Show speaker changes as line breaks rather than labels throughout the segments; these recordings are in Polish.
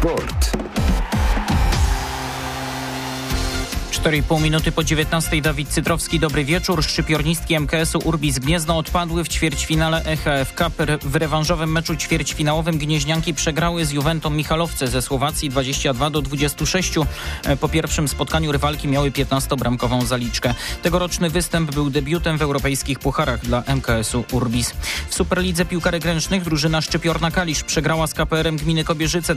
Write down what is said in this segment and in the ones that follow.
Sport.
4,5 minuty po 19:00. Dawid Cytrowski, dobry wieczór. Szczypiornistki MKS-u Urbis Gniezno odpadły w ćwierćfinale EHF Cup. W rewanżowym meczu ćwierćfinałowym gnieźnianki przegrały z Juventą Michalowce ze Słowacji 22-26. Po pierwszym spotkaniu rywalki miały 15-bramkową zaliczkę. Tegoroczny występ był debiutem w europejskich pucharach dla MKS-u Urbis. W Superlidze piłkarek ręcznych drużyna Szczypiorna Kalisz przegrała z KPR-em Gminy Kobierzyce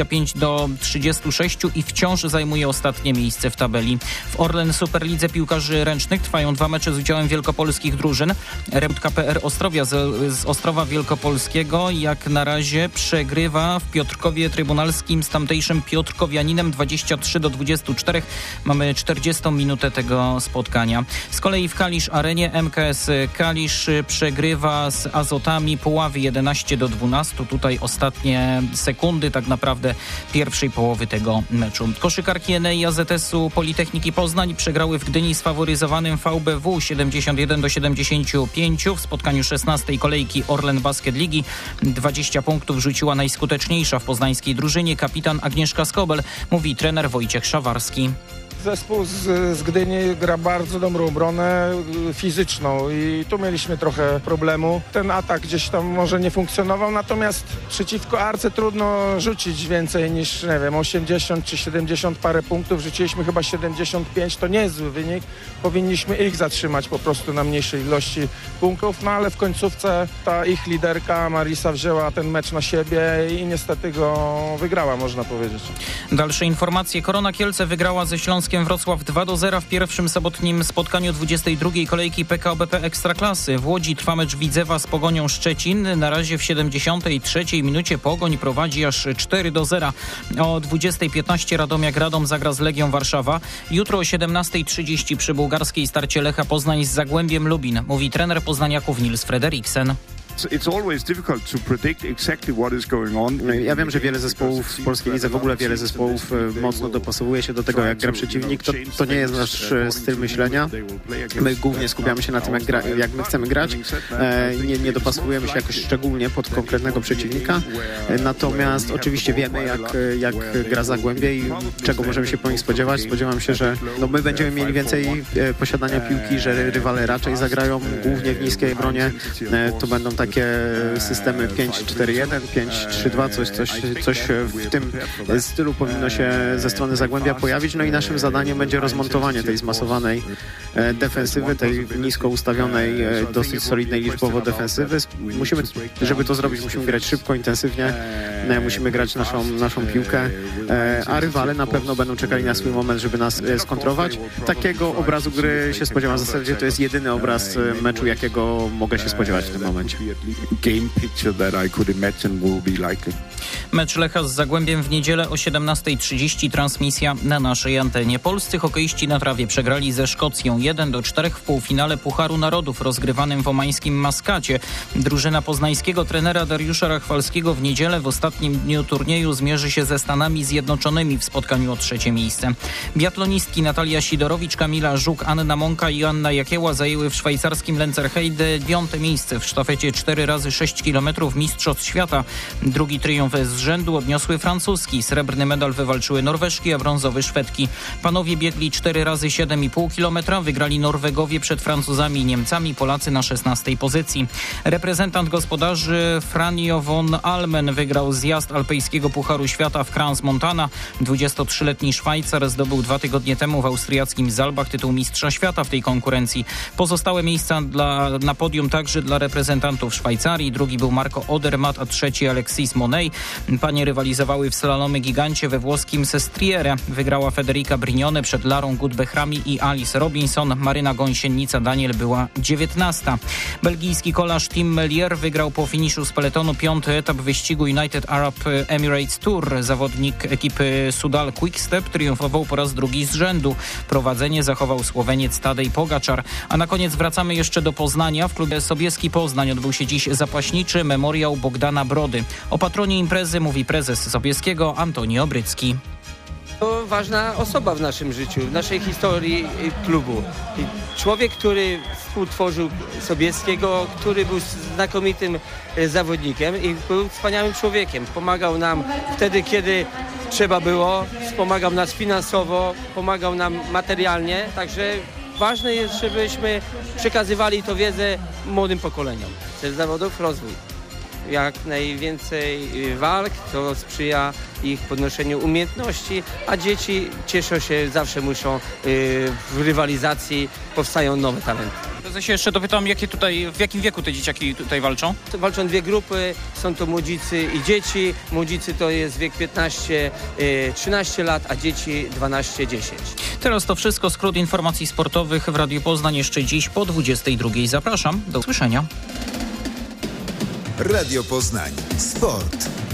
25-36 i wciąż zajmuje ostatnie miejsce w tabeli. W Orlen Superlidze piłkarzy ręcznych trwają 2 mecze z udziałem wielkopolskich drużyn. Remont KPR Ostrowia z Ostrowa Wielkopolskiego jak na razie przegrywa w Piotrkowie Trybunalskim z tamtejszym Piotrkowianinem 23-24. Mamy 40. minutę tego spotkania. Z kolei w Kalisz Arenie MKS Kalisz przegrywa z Azotami Puławy 11-12. Tutaj ostatnie sekundy tak naprawdę pierwszej połowy tego meczu. Koszykarki Enei AZS-u Politechniki Poznań przegrały w Gdyni z faworyzowanym VBW 71-75 w spotkaniu 16. kolejki Orlen Basket Ligi. 20 punktów rzuciła najskuteczniejsza w poznańskiej drużynie kapitan Agnieszka Skobel, mówi trener Wojciech Szawarski.
Zespół z Gdyni gra bardzo dobrą obronę fizyczną i tu mieliśmy trochę problemu. Ten atak gdzieś tam może nie funkcjonował, natomiast przeciwko Arce trudno rzucić więcej niż, nie wiem, 80 czy 70 parę punktów. Rzuciliśmy chyba 75, to nie jest zły wynik. Powinniśmy ich zatrzymać po prostu na mniejszej ilości punktów, no ale w końcówce ta ich liderka Marisa wzięła ten mecz na siebie i niestety go wygrała, można powiedzieć.
Dalsze informacje. Korona Kielce wygrała ze Śląskiem Wrocław 2-0 w pierwszym sobotnim spotkaniu 22. kolejki PKO BP Ekstraklasy. W Łodzi trwa mecz Widzewa z Pogonią Szczecin. Na razie w 73. minucie Pogoń prowadzi aż 4-0. O 20:15 Radomiak Radom zagra z Legią Warszawa. Jutro o 17:30 przy bułgarskiej starcie Lecha Poznań z Zagłębiem Lubin, mówi trener poznaniaków Nils Frederiksen.
Ja wiem, że wiele zespołów w polskiej lidze, w ogóle wiele zespołów mocno dopasowuje się do tego, jak gra przeciwnik. To nie jest nasz styl myślenia. My głównie skupiamy się na tym, jak my chcemy grać. Nie dopasowujemy się jakoś szczególnie pod konkretnego przeciwnika. Natomiast oczywiście wiemy, jak gra Zagłębie i czego możemy się po nich spodziewać. Spodziewam się, że my będziemy mieli więcej posiadania piłki, że rywale raczej zagrają głównie w niskiej obronie. To będą takie systemy 5-4-1, 5-3-2, coś w tym stylu powinno się ze strony Zagłębia pojawić. No i naszym zadaniem będzie rozmontowanie tej zmasowanej defensywy, tej nisko ustawionej, dosyć solidnej liczbowo defensywy. Żeby to zrobić, musimy grać szybko, intensywnie, musimy grać naszą piłkę, a rywale na pewno będą czekali na swój moment, żeby nas skontrować. Takiego obrazu gry się spodziewam. W zasadzie to jest jedyny obraz meczu, jakiego mogę się spodziewać w tym momencie.
Mecz Lecha z Zagłębiem w niedzielę o 17:30. Transmisja na naszej antenie. Polscy hokeiści na trawie przegrali ze Szkocją 1-4 w półfinale Pucharu Narodów rozgrywanym w omańskim Maskacie. Drużyna poznańskiego trenera Dariusza Rachwalskiego w niedzielę w ostatnim dniu turnieju zmierzy się ze Stanami Zjednoczonymi w spotkaniu o 3. miejsce. Biatlonistki Natalia Sidorowicz, Kamila Żuk, Anna Mąka i Anna Jakieła zajęły w szwajcarskim Lenzerheide 5. miejsce w sztafecie 4x6 km Mistrzostw Świata. Drugi triumf z rzędu odniosły francuski. Srebrny medal wywalczyły Norweżki, a brązowy Szwedki. Panowie biegli 4x7,5 km. Wygrali Norwegowie przed Francuzami i Niemcami, Polacy na 16. pozycji. Reprezentant gospodarzy Franjo von Almen wygrał zjazd alpejskiego Pucharu Świata w Crans-Montana. 23-letni Szwajcar zdobył 2 tygodnie temu w austriackim Zalbach tytuł mistrza świata w tej konkurencji. Pozostałe miejsca na podium także dla reprezentantów Szwajcarii. Drugi był Marco Odermatt, a trzeci Alexis Monet. Panie rywalizowały w slalomie gigancie we włoskim Sestriere. Wygrała Federica Brignone przed Larą Gutbechrami i Alice Robinson. Maryna Gąsienica Daniel była 19. Belgijski kolarz Tim Melier wygrał po finiszu z peletonu 5. etap wyścigu United Arab Emirates Tour. Zawodnik ekipy Sudal Quickstep triumfował po raz drugi z rzędu. Prowadzenie zachował Słoweniec Tadej Pogaczar. A na koniec wracamy jeszcze do Poznania. W klubie Sobieski Poznań odbył się dziś zapaśniczy memoriał Bogdana Brody. O patronie imprezy mówi prezes Sobieskiego Antoni Obrycki.
To ważna osoba w naszym życiu, w naszej historii klubu. Człowiek, który współtworzył Sobieskiego, który był znakomitym zawodnikiem i był wspaniałym człowiekiem. Pomagał nam wtedy, kiedy trzeba było, wspomagał nas finansowo, pomagał nam materialnie, także ważne jest, żebyśmy przekazywali tę wiedzę młodym pokoleniom. Cel zawodów, rozwój. Jak najwięcej walk, to sprzyja ich podnoszeniu umiejętności, a dzieci cieszą się, zawsze muszą w rywalizacji, powstają nowe talenty.
To się jeszcze dopytam, w jakim wieku te dzieciaki tutaj walczą?
Walczą dwie grupy, są to młodzicy i dzieci. Młodzicy to jest wiek 15-13 lat, a dzieci 12-10.
Teraz to wszystko, skrót informacji sportowych w Radiu Poznań jeszcze dziś po 22. Zapraszam, do usłyszenia.
Radio Poznań. Sport.